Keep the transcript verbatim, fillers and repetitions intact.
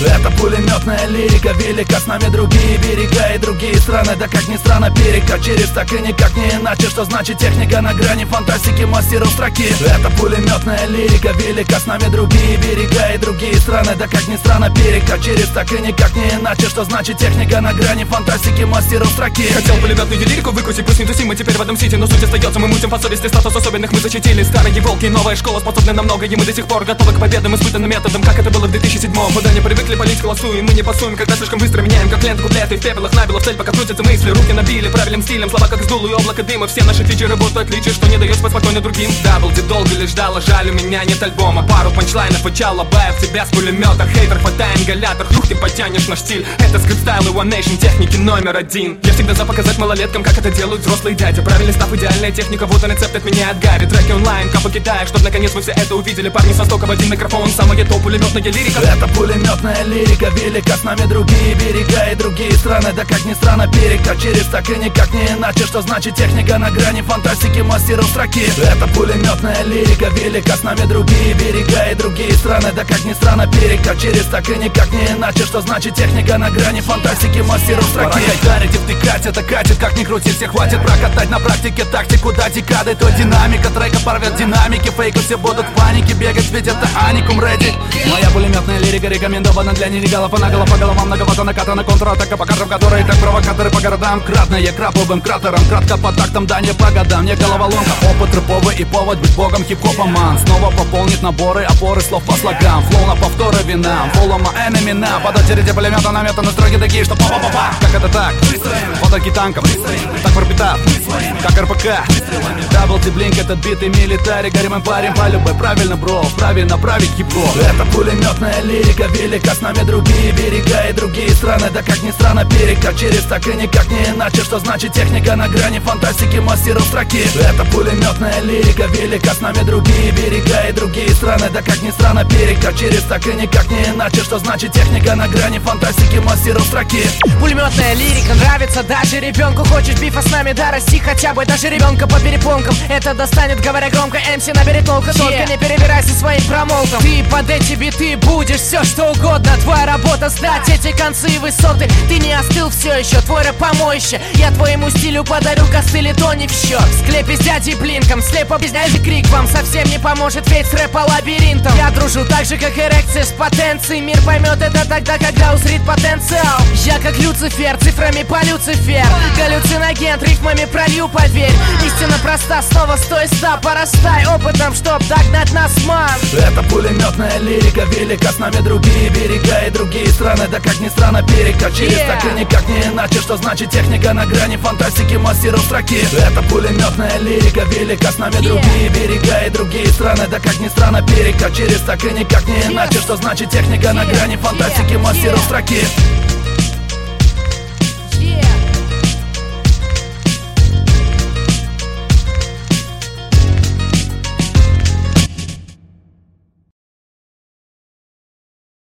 Это пулеметная лирика, велика, с нами другие берега и другие страны. Да как ни странно, перека через так и никак не иначе. Что значит техника на грани фантастики мастеров строки? Это пулеметная лирика, велика, с нами другие берега и другие страны. Да как ни странно, перека через так и никак не иначе. Что значит техника на грани фантастики мастеров строки? Хотел пулеметную лирику выкрутить, пусть не тусим мы теперь в одном сити, но суть остается, мы мутим по совести, статус особенных мы защитили. Старые волки, новая школа способны на многое, и мы до сих пор готовы к победам, испытанным методом, как это было в две тысячи седьмом. Мы да не привыкли палить колосу, и мы не пасуем, когда слишком быстро меняем, как ленту куплеты в пепелах набело в цель, пока крутятся мысли, руки набили правильным стилем, слова как сдуло и облако дыма. Все наши фичи работают отличие, что не дает спать спокойно другим. Даблди долго лишь ждала, жаль, у меня нет альбома. Пару панчлайнов и чала, баев тебя с пулемета. Хейтер, хватай ингалятор, флюх, ты потянешь наш стиль. Это скриптстайл и One Nation, техники номер один. Я всегда за показать малолеткам, как это делают взрослые дяди. Правильный став, идеальная техника, вот он рецепт от меня от Гарри. Треки онлайн, капа Китая, чтоб наконец вы все это увидели. Парни со стока в один микрофон, самое топ, пулеметная лирика. Это пулеметная лирика, велика, с нами другие берега и другие страны. Да как ни странно, перека через так и никак не иначе. Что значит техника на грани фантастики мастеров строки? Это пулеметная лирика, велика, с нами другие берега и другие страны. Да как ни странно, перека через так и никак не иначе. Что значит техника на грани фантастики мастеров строки? Пора гайдарить и втыкать, это катит, как ни крути, все хватит прокатать на практике тактику до декады. То динамика трека порвет динамики, фейков все будут в панике бегать, ведь это аникум ready. Моя пулеметная лирика рекомендована для нелегалов, и наголо по головам многовато накатана контратака по кадрам, которые как провокаторы по городам. Кратная краповым кратером, кратко по тактам, да не по годам. Не головоломка, опыт рэповый и повод быть богом хип-хопа ман. Снова пополнит наборы, опоры слов по слогам. Флоу на повторы винам, фоллома энемина. Под очереди пулемета наметаны строки такие, что па-па-па-па. Как это так? Фотоки танков, так пропитав, как эр пэ ка. Даблди блинк, этот бит и милитари. Горим им парим по любой, правильно, бро, вправе направить хип-хоп. Это пулеметная лирика, велика, с нами другие берега и другие страны. Да как ни странно, перека через так и никак не иначе. Что значит техника на грани фантастики мастеров строки? Это пулеметная лирика, велика, с нами другие берега и другие страны. Да как ни странно, перека через так и никак не иначе. Что значит техника на грани фантастики мастеров строки? Пулеметная лирика нравится даже ребенку. Хочешь бифа с нами, да, расти хотя бы даже ребенка по перепонкам. Это достанет, говоря громко, эм си наберет толка. yeah. Только не перебирайся своим промоутом. Ты под эти биты будешь все что угодно. Твоя работа сдать эти концы и высоты. Ты не остыл все еще, твой рэп помоище. Я твоему стилю подарю костыль и то не в счет. В склепе с дядей Блинком, слепо без дяди крик вам совсем не поможет, ведь с рэпа лабиринтом. Я дружу так же, как эрекция с потенцией. Мир поймет это тогда, когда узрит потенциал. Я как Люцифер, цифрами по Люцифер. Галлюциноген, рифмами пролью, поверь. Истина проста, снова стой, ста, порастай опытом, чтоб догнать нас, ман. Это пулеметная лирика, велика, с нами другие берега и другие страны. Да как ни странно, перека через yeah. так и никак не иначе. Что значит техника на грани фантастики мастеров строки? Это пулеметная лирика, велика, с нами yeah. другие берега и другие страны. Да как ни странно, перека через так и никак не иначе. Что значит техника yeah. на грани фантастики мастеров строки?